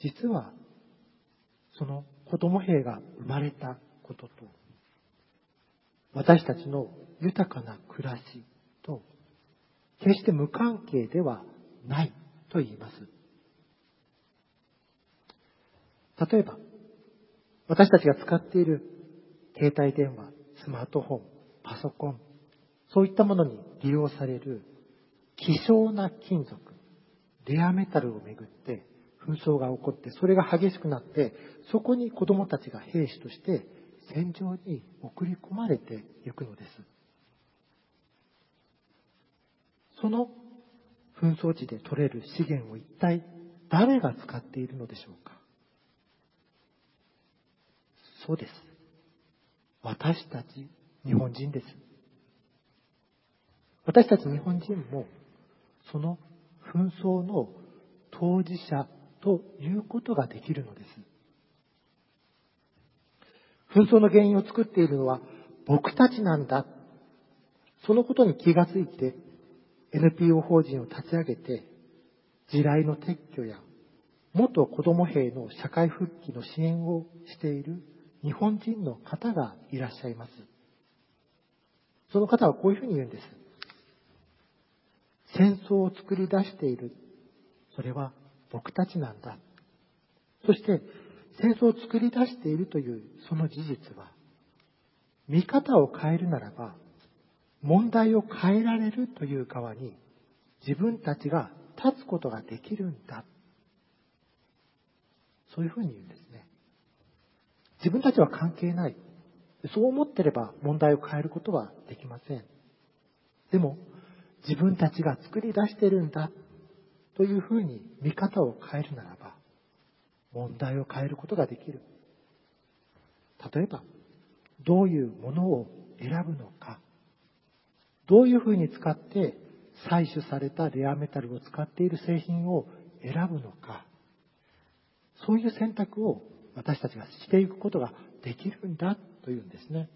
実はその子供兵が生まれたことと、私たちの豊かな暮らしと決して無関係ではないと言います。例えば、私たちが使っている携帯電話、スマートフォン、パソコン、そういったものに利用される希少な金属、レアメタルをめぐって紛争が起こって、それが激しくなって、そこに子供たちが兵士として戦場に送り込まれていくのです。その紛争地で取れる資源を一体誰が使っているのでしょうか。そうです。私たち日本人です。私たち日本人もその紛争の当事者ということができるのです。紛争の原因を作っているのは僕たちなんだ。そのことに気がついて NPO 法人を立ち上げて、地雷の撤去や元子ども兵の社会復帰の支援をしている日本人の方がいらっしゃいます。その方はこういうふうに言うんです。戦争を作り出している。それは僕たちなんだ。そして戦争を作り出しているというその事実は、見方を変えるならば、問題を変えられるという側に自分たちが立つことができるんだ。そういうふうに言うんですね。自分たちは関係ない。そう思ってれば問題を変えることはできません。でも、自分たちが作り出してるんだというふうに見方を変えるならば、問題を変えることができる。例えば、どういうものを選ぶのか、どういうふうに使って採取されたレアメタルを使っている製品を選ぶのか、そういう選択を私たちがしていくことができるんだというんですね。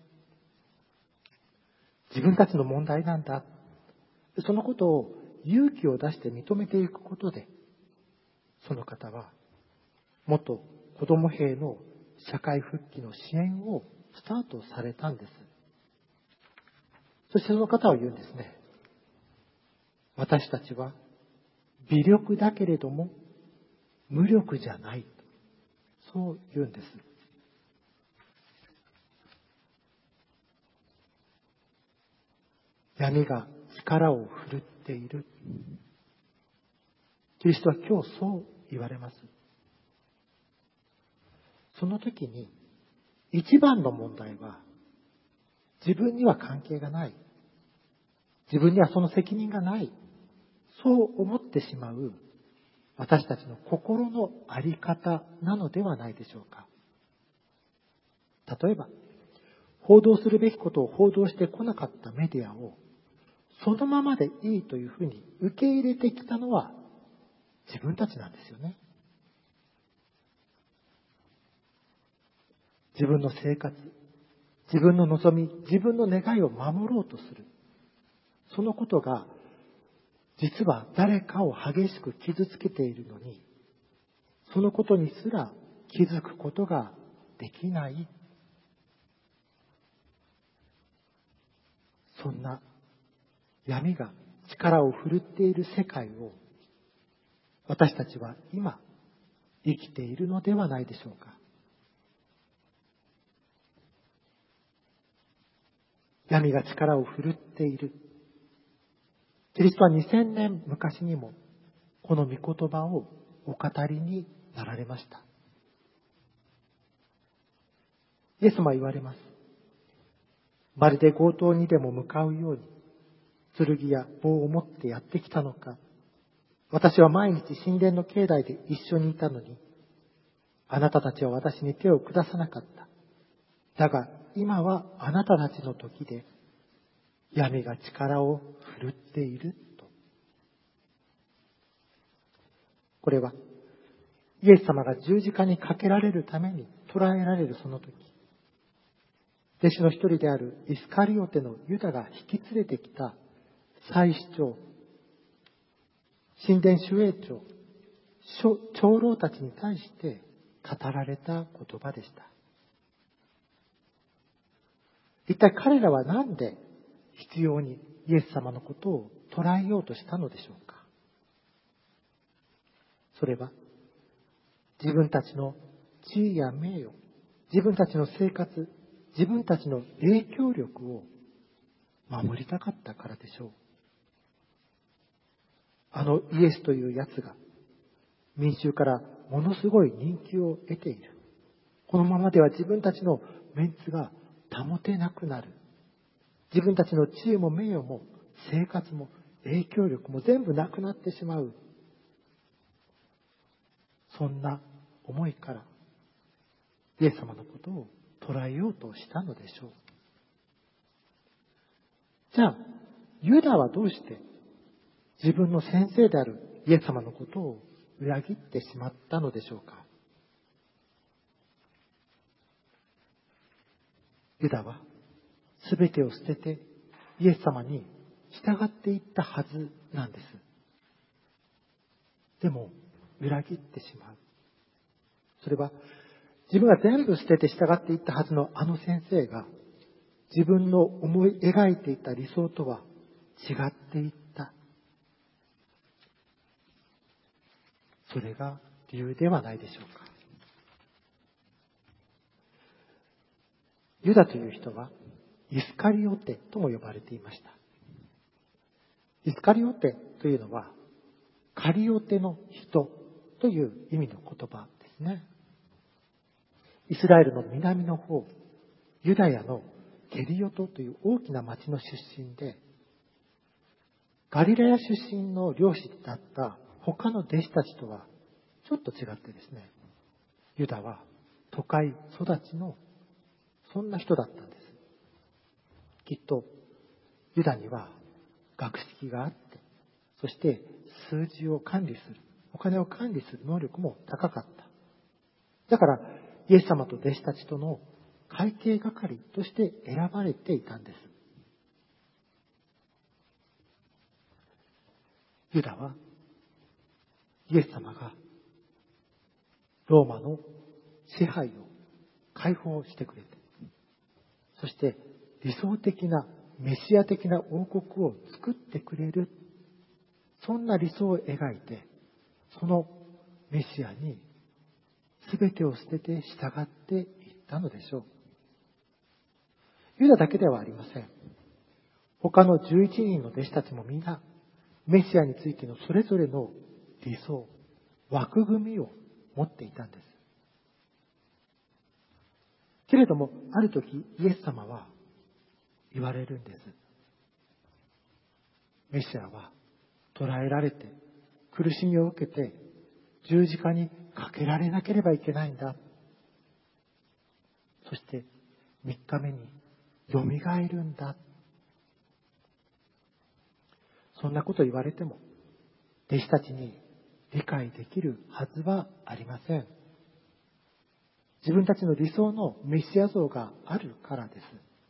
自分たちの問題なんだ。そのことを勇気を出して認めていくことで、その方は元子ども兵の社会復帰の支援をスタートされたんです。そしてその方は言うんですね。私たちは微力だけれども無力じゃない。そう言うんです。闇が力を振るっている。キリストは今日そう言われます。その時に一番の問題は自分には関係がない。自分にはその責任がない。そう思ってしまう私たちの心の在り方なのではないでしょうか。例えば、報道するべきことを報道してこなかったメディアをそのままでいいというふうに受け入れてきたのは自分たちなんですよね。自分の生活、自分の望み、自分の願いを守ろうとする。そのことが実は誰かを激しく傷つけているのに、そのことにすら気づくことができない。そんな闇が力を振るっている世界を私たちは今生きているのではないでしょうか。闇が力を振るっている。キリストは2000年昔にもこの御言葉をお語りになられました。イエスも言われます。まるで強盗にでも向かうように剣や棒を持ってやってきたのか。私は毎日神殿の境内で一緒にいたのに、あなたたちは私に手を下さなかった。だが今はあなたたちの時で、闇が力を振るっていると。これはイエス様が十字架にかけられるために捕らえられるその時、弟子の一人であるイスカリオテのユダが引き連れてきた祭司長、神殿守衛長、 長老たちに対して語られた言葉でした。一体彼らは何で必要にイエス様のことを捉えようとしたのでしょうか。それは自分たちの地位や名誉、自分たちの生活、自分たちの影響力を守りたかったからでしょう。あのイエスというやつが民衆からものすごい人気を得ている。このままでは自分たちのメンツが保てなくなる。自分たちの地位も名誉も生活も影響力も全部なくなってしまう。そんな思いからイエス様のことを捉えようとしたのでしょう。じゃあ、ユダはどうして自分の先生であるイエス様のことを裏切ってしまったのでしょうか。ユダはすべてを捨ててイエス様に従っていったはずなんです。でも裏切ってしまう。それは自分が全部捨てて従っていったはずのあの先生が自分の思い描いていた理想とは違っていった。それが理由ではないでしょうか。ユダという人はイスカリオテとも呼ばれていました。イスカリオテというのはカリオテの人という意味の言葉ですね。イスラエルの南の方、ユダヤのケリオトという大きな町の出身で、ガリラヤ出身の漁師だった他の弟子たちとはちょっと違ってですね、ユダは都会育ちのそんな人だったんです。きっとユダには学識があって、そして数字を管理する、お金を管理する能力も高かった。だからイエス様と弟子たちとの会計係として選ばれていたんです。ユダはイエス様がローマの支配を解放してくれて、そして理想的なメシア的な王国を作ってくれる、そんな理想を描いて、そのメシアに全てを捨てて従っていったのでしょう。ユダだけではありません。他の11人の弟子たちもみんなメシアについてのそれぞれの理想、枠組みを持っていたんです。けれども、ある時イエス様は言われるんです。メシアは捕らえられて苦しみを受けて十字架にかけられなければいけないんだ。そして3日目によみがえるんだ。そんなこと言われても弟子たちに理解できるはずはありません。自分たちの理想のメシア像があるからです。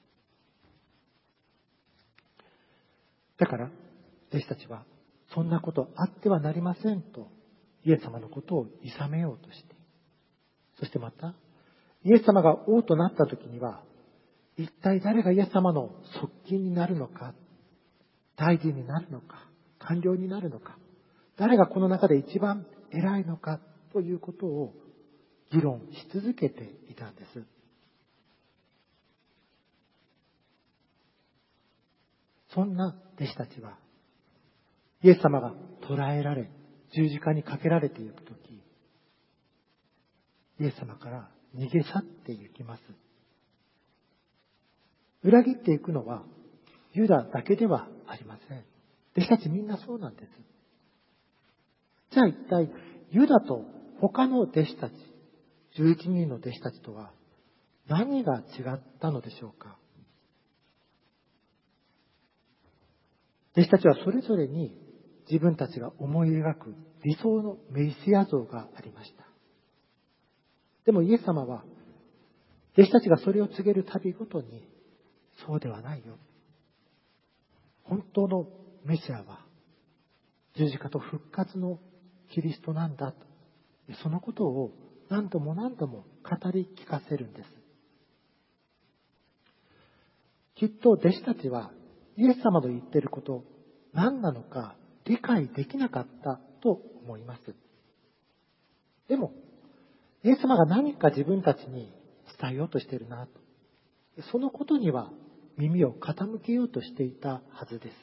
だから弟子たちはそんなことあってはなりませんとイエス様のことを諌めようとして、そしてまたイエス様が王となった時には一体誰がイエス様の側近になるのか、大臣になるのか、官僚になるのか、誰がこの中で一番偉いのかということを議論し続けていたんです。そんな弟子たちはイエス様が捕らえられ十字架にかけられていくとき、イエス様から逃げ去っていきます。裏切っていくのはユダだけではありません。弟子たちみんなそうなんです。じゃあ一体ユダと他の弟子たち、11人の弟子たちとは何が違ったのでしょうか。弟子たちはそれぞれに自分たちが思い描く理想のメシア像がありました。でもイエス様は弟子たちがそれを告げるたびごとに、そうではないよ。本当のメシアは十字架と復活のキリストなんだとそのことを何度も何度も語り聞かせるんです。きっと弟子たちはイエス様の言っていること何なのか理解できなかったと思います。でもイエス様が何か自分たちに伝えようとしているなと、そのことには耳を傾けようとしていたはずです。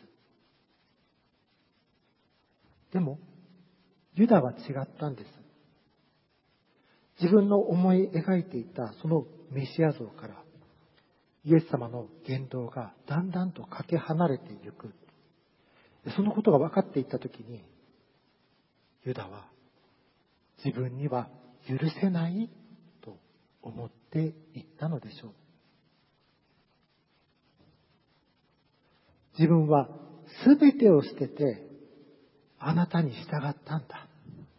でもユダは違ったんです。自分の思い描いていたそのメシア像からイエス様の言動がだんだんとかけ離れていく。そのことが分かっていったときに、ユダは自分には許せないと思っていったのでしょう。自分はすべてを捨ててあなたに従ったんだ。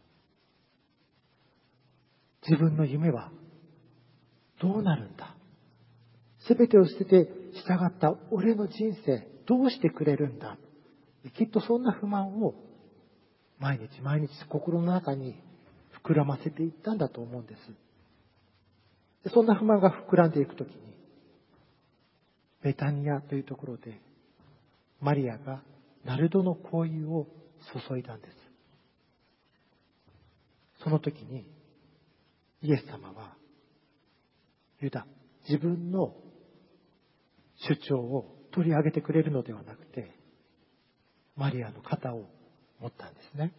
自分の夢はどうなるんだ。すべてを捨てて従った俺の人生どうしてくれるんだ。きっとそんな不満を毎日毎日心の中に膨らませていったんだと思うんです。そんな不満が膨らんでいくときに、ベタニアというところでマリアがナルドの香油を注いだんです。その時にイエス様はユダ、自分の主張を取り上げてくれるのではなくて、マリアの肩を持ったんですね。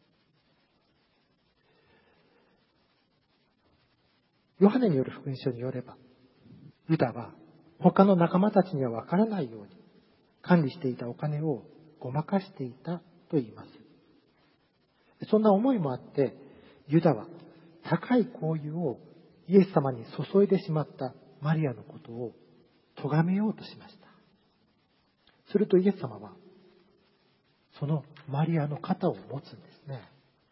ヨハネによる福音書によれば、ユダは他の仲間たちには分からないように管理していたお金をごまかしていたと言います。そんな思いもあって、ユダは高い香油をイエス様に注いでしまったマリアのことを咎めようとしました。するとイエス様はそのマリアの肩を持つんですね。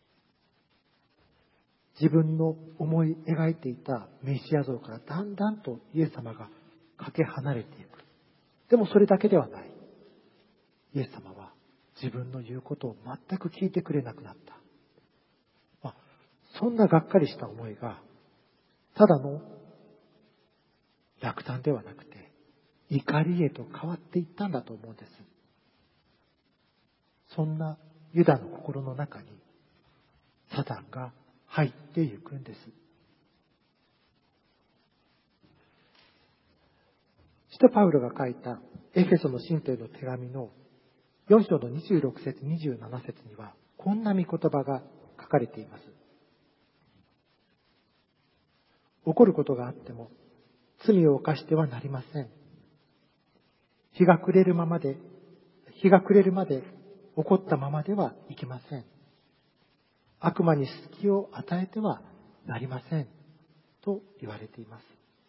自分の思い描いていたメシア像からだんだんとイエス様がかけ離れていく。でもそれだけではない。イエス様は自分の言うことを全く聞いてくれなくなった。そんながっかりした思いがただの落胆ではなくて怒りへと変わっていったんだと思うんです。そんなユダの心の中にサタンが入っていくんです。使徒パウロが書いたエフェソの信徒への手紙の4章の26節27節にはこんな御言葉が書かれています。起こることがあっても罪を犯してはなりません。日が暮れるまで起こったままではいけません。悪魔に隙を与えてはなりませんと言われています。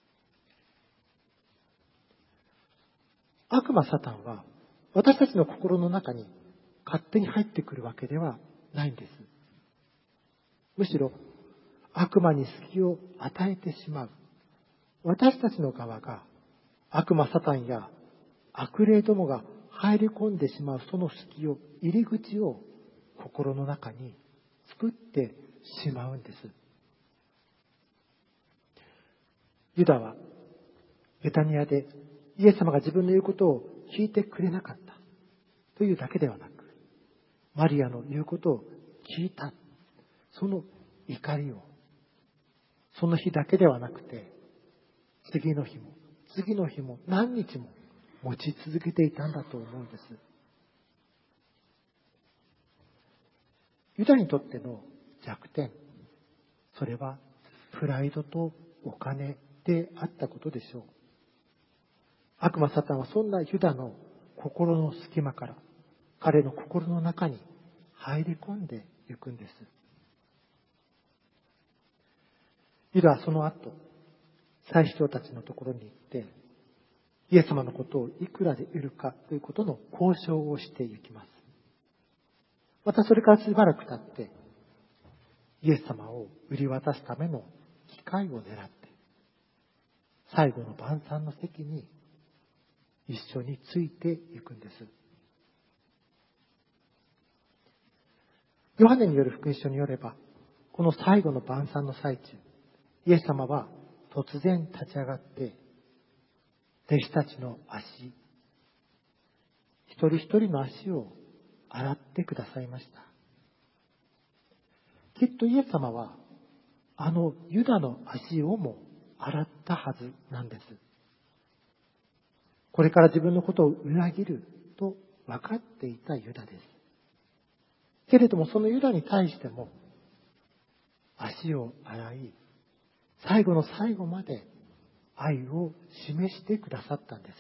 悪魔サタンは私たちの心の中に勝手に入ってくるわけではないんです。むしろ悪魔に隙を与えてしまう。私たちの側が悪魔サタンや悪霊どもが入り込んでしまうその隙を、入り口を心の中に作ってしまうんです。ユダはベタニアでイエス様が自分の言うことを聞いてくれなかったというだけではなく、マリアの言うことを聞いた。その怒りをその日だけではなくて、次の日も何日も持ち続けていたんだと思うんです。ユダにとっての弱点、それはプライドとお金であったことでしょう。悪魔サタンはそんなユダの心の隙間から彼の心の中に入り込んでいくんです。ユダはその後、祭司長たちのところに行って、イエス様のことをいくらで売るかということの交渉をしていきます。またそれからしばらく経って、イエス様を売り渡すための機会を狙って、最後の晩餐の席に一緒についていくんです。ヨハネによる福音書によれば、 この最後の晩餐の最中、イエス様は突然立ち上がって、弟子たちの足、一人一人の足を洗ってくださいました。きっとイエス様は、あのユダの足をも洗ったはずなんです。これから自分のことを裏切ると分かっていたユダです。けれどもそのユダに対しても足を洗い、最後の最後まで愛を示してくださったんです。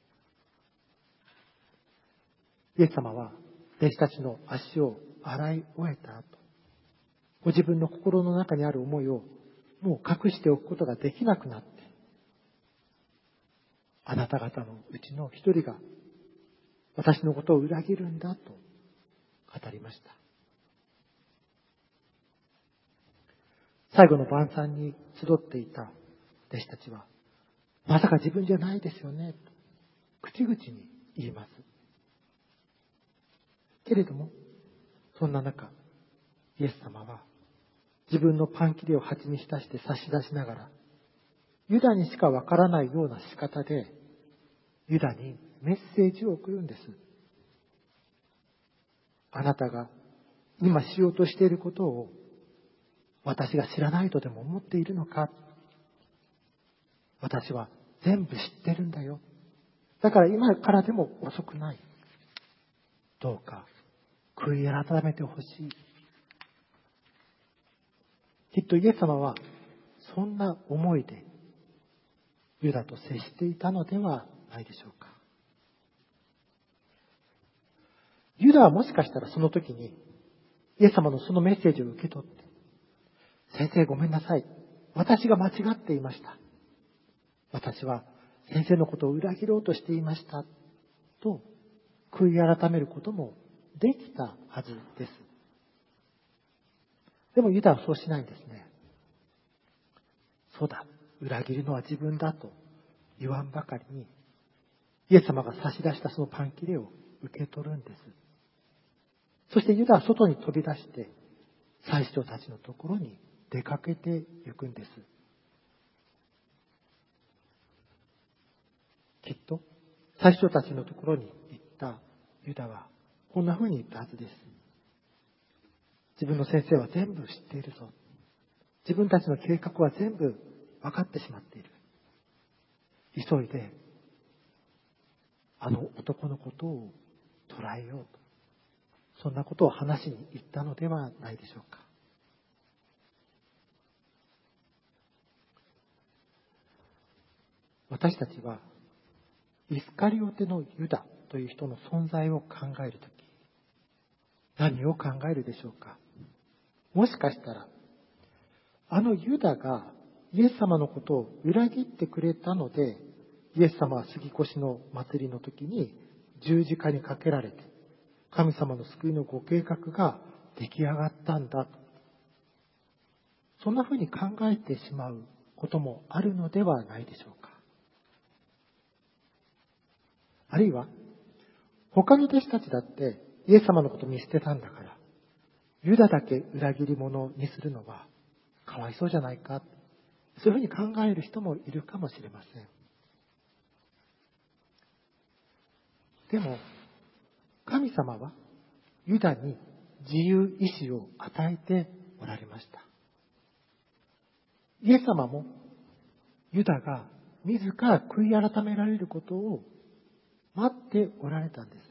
イエス様は弟子たちの足を洗い終えた後、ご自分の心の中にある思いをもう隠しておくことができなくなって、あなた方のうちの一人が私のことを裏切るんだと語りました。最後の晩餐に集っていた弟子たちは、まさか自分じゃないですよねと口々に言います。けれどもそんな中、イエス様は自分のパン切れを鉢に浸して差し出しながら、ユダにしかわからないような仕方でユダにメッセージを送るんです。あなたが今しようとしていることを私が知らないとでも思っているのか。私は全部知ってるんだよ。だから今からでも遅くない。どうか悔い改めてほしい。きっとイエス様はそんな思いでユダと接していたのではないでしょうか。ユダはもしかしたらその時にイエス様のそのメッセージを受け取って、先生ごめんなさい。私が間違っていました。私は先生のことを裏切ろうとしていました。と悔い改めることもできたはずです。でもユダはそうしないんですね。そうだ、裏切るのは自分だと言わんばかりに、イエス様が差し出したそのパン切れを受け取るんです。そしてユダは外に飛び出して、祭司長たちのところに出かけて行くんです。きっと、祭司長たちのところに行ったユダは、こんな風に言ったはずです。自分の先生は全部知っているぞ。自分たちの計画は全部分かってしまっている。急いで、あの男のことを捕らえようと。そんなことを話しに行ったのではないでしょうか。私たちはイスカリオテのユダという人の存在を考えるとき、何を考えるでしょうか。もしかしたらあのユダがイエス様のことを裏切ってくれたので、イエス様は杉越の祭りの時に十字架にかけられて、神様の救いのご計画が出来上がったんだと。そんなふうに考えてしまうこともあるのではないでしょうか。あるいは、他の弟子たちだってイエス様のことを見捨てたんだから、ユダだけ裏切り者にするのはかわいそうじゃないか。そういうふうに考える人もいるかもしれません。でも、神様はユダに自由意志を与えておられました。イエス様もユダが自ら悔い改められることを待っておられたんです。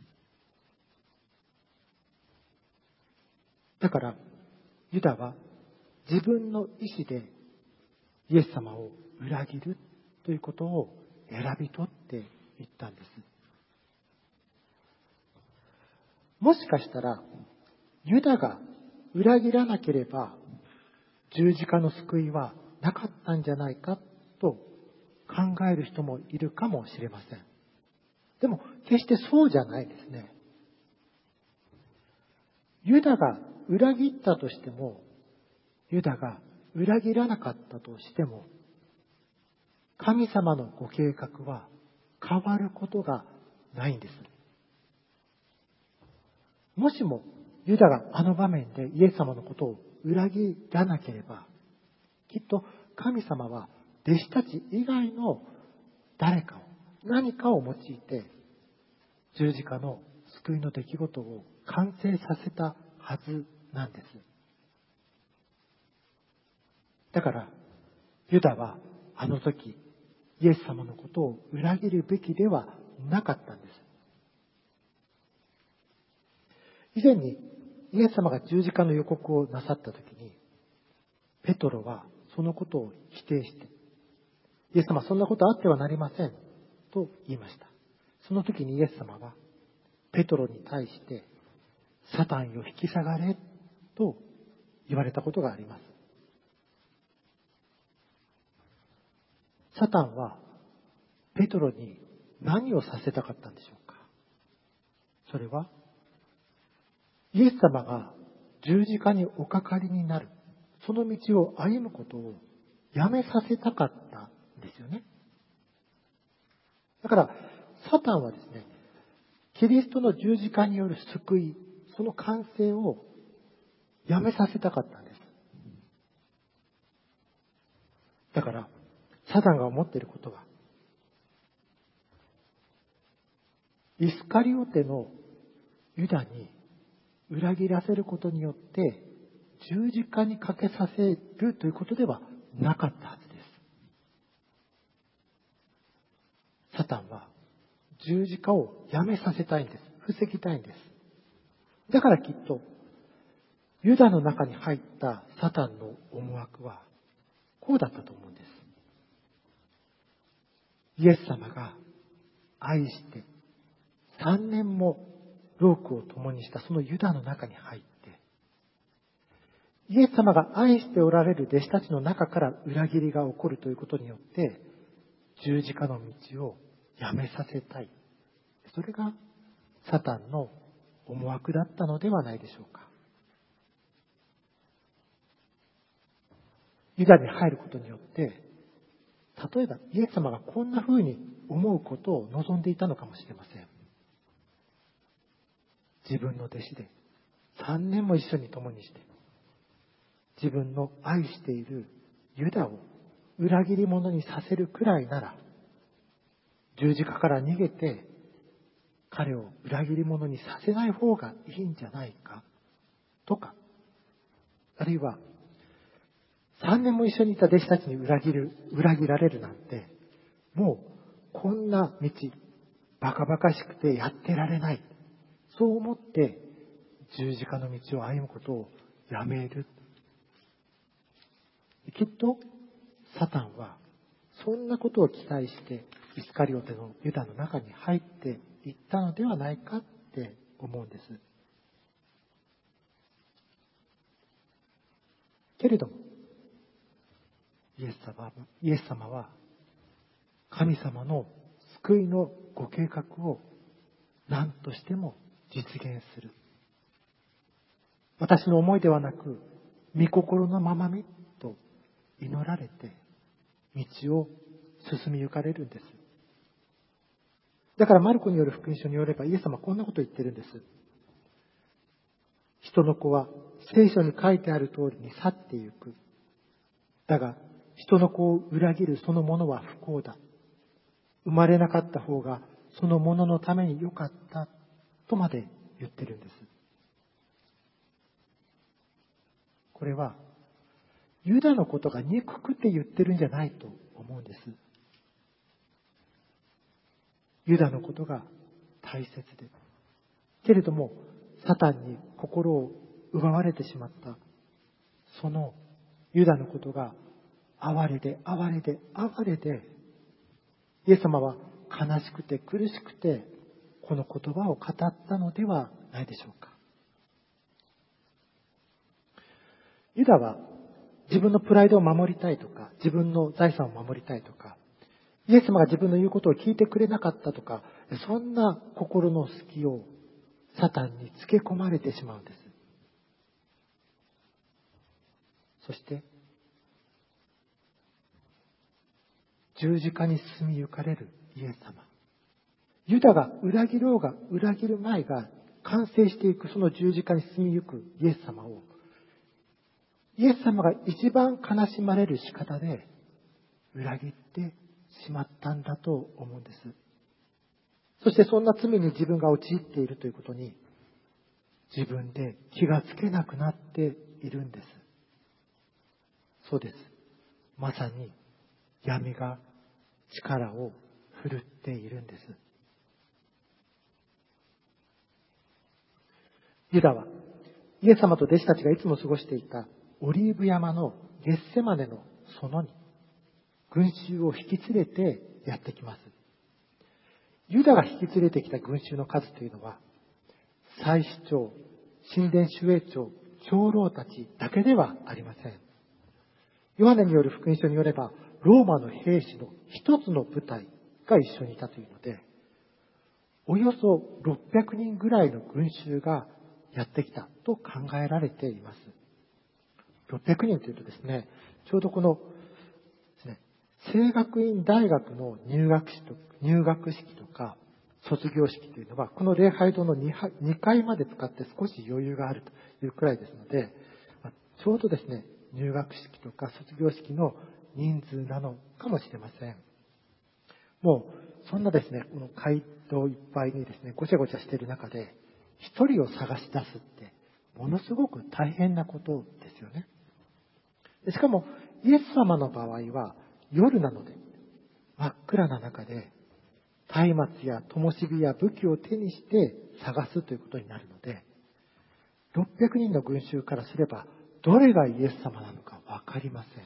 だからユダは自分の意志でイエス様を裏切るということを選び取っていったんです。もしかしたらユダが裏切らなければ十字架の救いはなかったんじゃないかと考える人もいるかもしれません。でも決してそうじゃないですね。ユダが裏切ったとしても、ユダが裏切らなかったとしても、神様のご計画は変わることがないんです。もしもユダがあの場面でイエス様のことを裏切らなければ、きっと神様は弟子たち以外の誰かを、何かを用いて十字架の救いの出来事を完成させたはずなんです。だからユダはあの時イエス様のことを裏切るべきではなかったんです。以前にイエス様が十字架の予告をなさった時に、ペトロはそのことを否定して、イエス様そんなことあってはなりませんと言いました。その時にイエス様はペトロに対して、サタンよ引き下がれと言われたことがあります。サタンはペトロに何をさせたかったんでしょうか。それはイエス様が十字架におかかりになる、その道を歩むことをやめさせたかったんですよね。だからサタンはですね、キリストの十字架による救い、その完成をやめさせたかったんです。だからサタンが思っていることは、イスカリオテのユダに裏切らせることによって十字架にかけさせるということではなかったはずです。サタンは十字架をやめさせたいんです。防ぎたいんです。だからきっとユダの中に入ったサタンの思惑はこうだったと思うんです。イエス様が愛して3年も労苦を共にしたそのユダの中に入って、イエス様が愛しておられる弟子たちの中から裏切りが起こるということによって十字架の道をやめさせたい。それがサタンの思惑だったのではないでしょうか。ユダに入ることによって、例えばイエス様がこんな風に思うことを望んでいたのかもしれません。自分の弟子で3年も一緒に共にして、自分の愛しているユダを裏切り者にさせるくらいなら、十字架から逃げて彼を裏切り者にさせない方がいいんじゃないかとか、あるいは3年も一緒にいた弟子たちに裏切られるなんて、もうこんな道バカバカしくてやってられない、そう思って十字架の道を歩むことをやめる。きっとサタンはそんなことを期待してイスカリオテのユダの中に入っていったのではないかって思うんです。けれどもイエス様は神様の救いのご計画を何としても実現する。私の思いではなく、御心のままにと祈られて道を進み行かれるんです。だからマルコによる福音書によれば、イエス様はこんなことを言ってるんです。人の子は聖書に書いてある通りに去ってゆく。だが人の子を裏切るそのものは不幸だ。生まれなかった方がそのもののために良かったとまで言ってるんです。これはユダのことが憎くて言ってるんじゃないと思うんです。ユダのことが大切で、けれどもサタンに心を奪われてしまったそのユダのことが哀れでイエス様は悲しくて苦しくてこの言葉を語ったのではないでしょうか。ユダは自分のプライドを守りたいとか、自分の財産を守りたいとか、イエス様が自分の言うことを聞いてくれなかったとか、そんな心の隙をサタンにつけ込まれてしまうんです。そして十字架に進み行かれるイエス様、ユダが裏切ろうが裏切る前が完成していくその十字架に進み行くイエス様をイエス様が一番悲しまれる仕方で裏切ってしまったんだと思うんです。そしてそんな罪に自分が陥っているということに自分で気がつけなくなっているんです。そうです。まさに闇が力を振るっているんです。ユダはイエス様と弟子たちがいつも過ごしていたオリーブ山のゲッセマネの園に群衆を引き連れてやってきます。ユダが引き連れてきた群衆の数というのは、祭司長、神殿守衛長、長老たちだけではありません。ヨハネによる福音書によれば、ローマの兵士の一つの部隊が一緒にいたというので、およそ600人ぐらいの群衆がやってきたと考えられています。600人というとですね、ちょうどこのですね、聖学院大学の入学式とか卒業式というのは、この礼拝堂の2階まで使って少し余裕があるというくらいですので、ちょうどですね、入学式とか卒業式の人数なのかもしれません。もう、そんなですね、この街道いっぱいにですね、ごちゃごちゃしている中で、一人を探し出すって、ものすごく大変なことですよね。しかも、イエス様の場合は、夜なので、真っ暗な中で、松明や灯火や武器を手にして探すということになるので、600人の群衆からすれば、どれがイエス様なのかわかりません。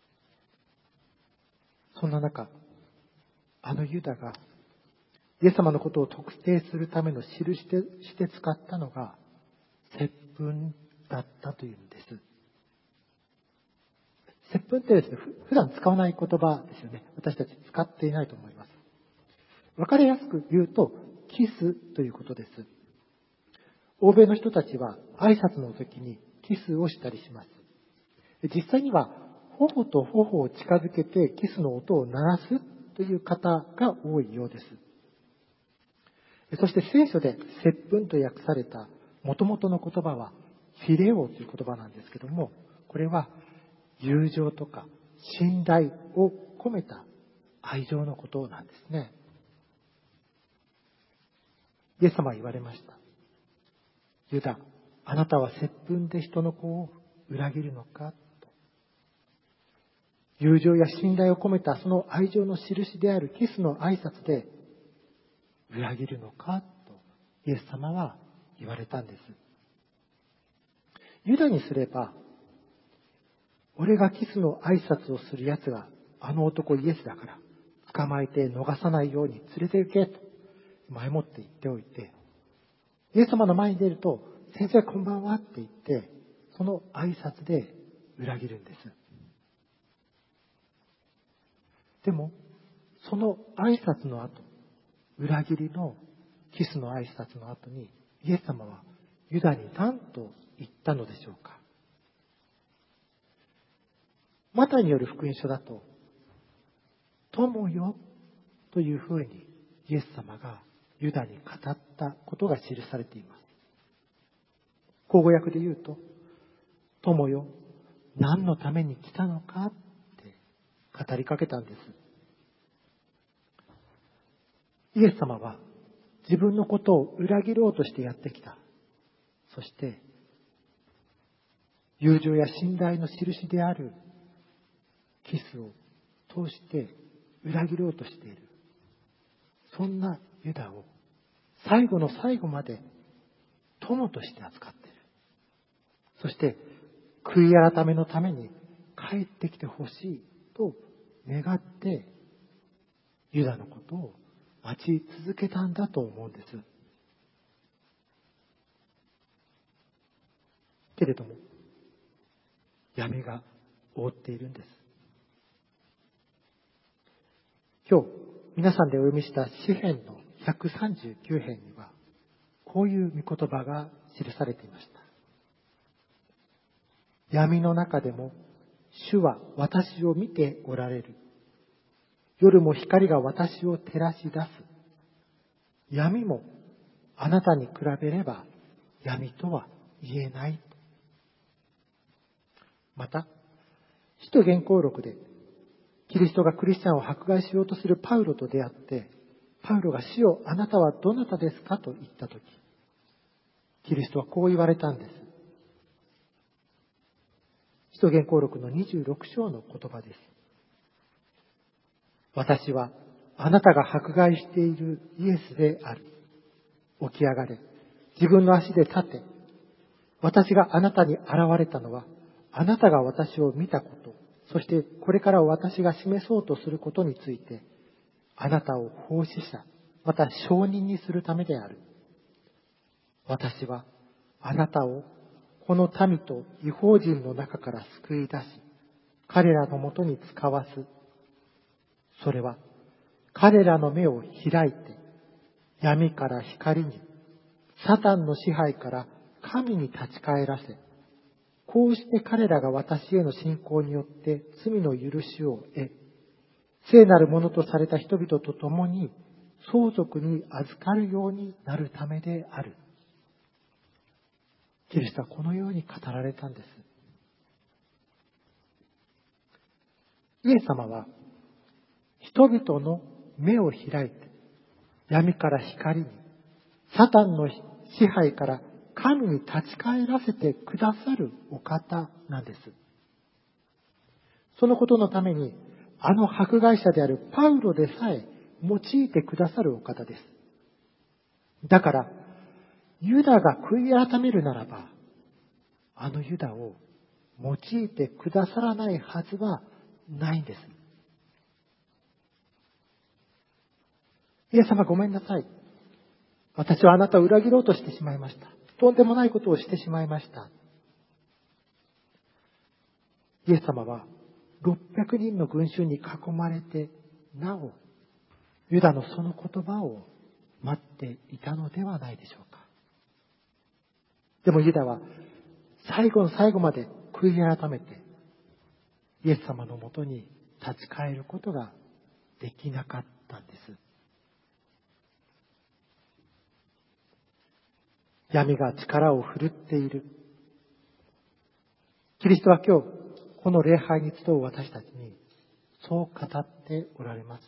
そんな中、あのユダが、イエス様のことを特定するための印して使ったのが、接吻だったというんです。接吻ってですね、普段使わない言葉ですよね。私たち使っていないと思います。わかりやすく言うと、キスということです。欧米の人たちは挨拶の時にキスをしたりします。実際には、頬と頬を近づけてキスの音を鳴らすという方が多いようです。そして聖書で接吻と訳された元々の言葉はフィレオという言葉なんですけども、これは友情とか信頼を込めた愛情のことなんですね。イエス様は言われました。ユダ、あなたは接吻で人の子を裏切るのかと。友情や信頼を込めたその愛情の印であるキスの挨拶で裏切るのかとイエス様は言われたんです。ユダにすれば、俺がキスの挨拶をする奴があの男イエスだから捕まえて逃さないように連れて行けと前もって言っておいて、イエス様の前に出ると、先生こんばんはって言って、その挨拶で裏切るんです。でも、その挨拶の後、裏切りのキスの挨拶の後に、イエス様はユダに何と言ったのでしょうか。マタイによる福音書だと、友よというふうにイエス様がユダに語ったことが記されています。口語訳で言うと、友よ、何のために来たのかって語りかけたんです。イエス様は自分のことを裏切ろうとしてやってきた。そして、友情や信頼の印であるキスを通して裏切ろうとしている。そんなユダを最後の最後まで友として扱っている。そして悔い改めのために帰ってきてほしいと願ってユダのことを待ち続けたんだと思うんです。けれども闇が覆っているんです。今日皆さんでお読みした詩編の139編にはこういう御言葉が記されていました。闇の中でも主は私を見ておられる。夜も光が私を照らし出す。闇もあなたに比べれば闇とは言えない。 また、使徒原稿録でキリストがクリスチャンを迫害しようとするパウロと出会って、パウロが主よ、あなたはどなたですかと言ったとき、キリストはこう言われたんです。使徒原稿録の26章の言葉です。私はあなたが迫害しているイエスである。起き上がれ。自分の足で立て。私があなたに現れたのは、あなたが私を見たこと、そしてこれから私が示そうとすることについて、あなたを奉仕者、また証人にするためである。私はあなたをこの民と異邦人の中から救い出し、彼らのもとに使わす。それは彼らの目を開いて、闇から光に、サタンの支配から神に立ち返らせ、こうして彼らが私への信仰によって罪の許しを得、聖なるものとされた人々と共に相続に預かるようになるためである。キリストはこのように語られたんです。イエス様は人々の目を開いて、闇から光に、サタンの支配から神に立ち返らせてくださるお方なんです。そのことのために、あの迫害者であるパウロでさえ用いてくださるお方です。だから、ユダが悔い改めるならば、あのユダを用いてくださらないはずはないんです。イエス様ごめんなさい。私はあなたを裏切ろうとしてしまいました。とんでもないことをしてしまいました。イエス様は600人の群衆に囲まれて、なお、ユダのその言葉を待っていたのではないでしょうか。でもユダは最後の最後まで悔い改めて、イエス様のもとに立ち返ることができなかったんです。闇が力を振るっている。キリストは今日、この礼拝に集う私たちに、そう語っておられます。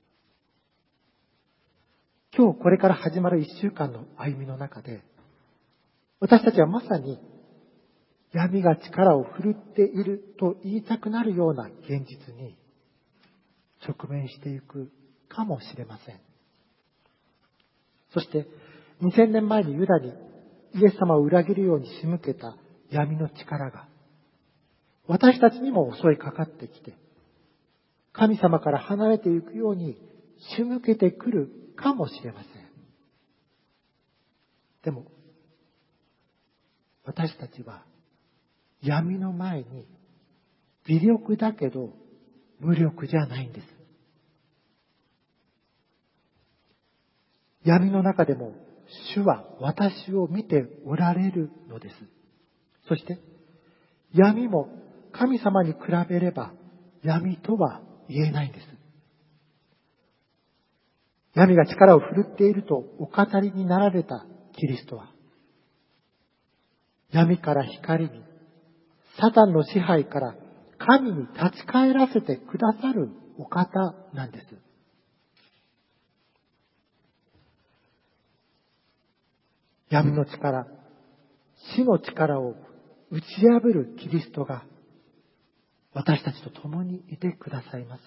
今日これから始まる1週間の歩みの中で、私たちはまさに闇が力を振るっていると言いたくなるような現実に直面していくかもしれません。そして2000年前にユダにイエス様を裏切るように仕向けた闇の力が私たちにも襲いかかってきて、神様から離れていくように仕向けてくるかもしれません。でも私たちは闇の前に微力だけど無力じゃないんです。闇の中でも主は私を見ておられるのです。そして闇も神様に比べれば闇とは言えないんです。闇が力を振るっているとお語りになられたキリストは、闇から光に、サタンの支配から神に立ち返らせてくださるお方なんです。闇の力、死の力を打ち破るキリストが私たちと共にいてくださいます。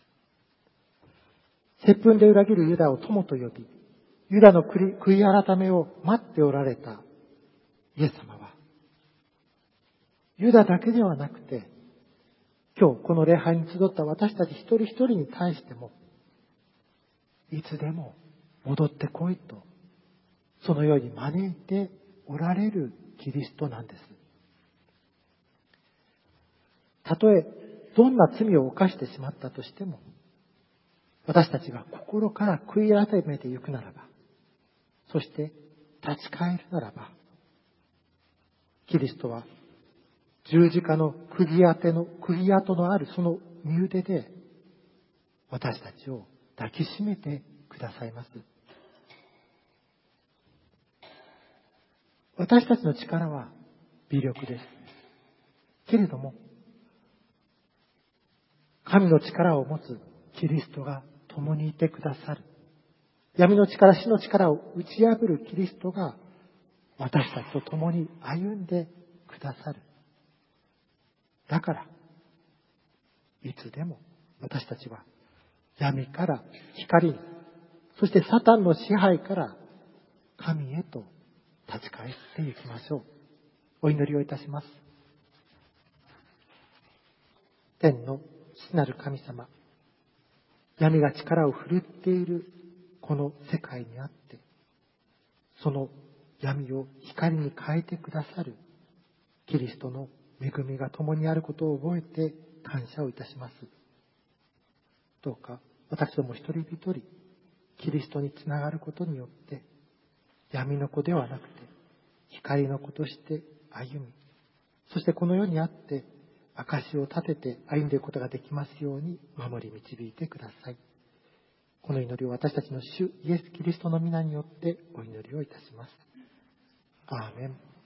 接吻で裏切るユダを友と呼び、ユダの悔い改めを待っておられたイエス様は、ユダだけではなくて、今日この礼拝に集った私たち一人一人に対しても、いつでも戻ってこいと、そのように招いておられるキリストなんです。たとえどんな罪を犯してしまったとしても、私たちが心から悔い改めていくならば、そして立ち返るならば、キリストは十字架の釘跡のあるその身腕で私たちを抱きしめてくださいます。私たちの力は微力です。 けれども、神の力を持つキリストが共にいてくださる。闇の力、死の力を打ち破るキリストが私たちと共に歩んでくださる。だから、いつでも私たちは闇から光に、そしてサタンの支配から神へと立ち返っていきましょう。お祈りをいたします。天の父なる神様、闇が力を振るっているこの世界にあって、その闇を光に変えてくださるキリストの恵みが共にあることを覚えて感謝をいたします。どうか私ども一人一人キリストにつながることによって闇の子ではなくて光の子として歩み、そしてこの世にあって証を立てて歩んでいくことができますように守り導いてください。この祈りを私たちの主イエス・キリストの皆によってお祈りをいたします。アーメン。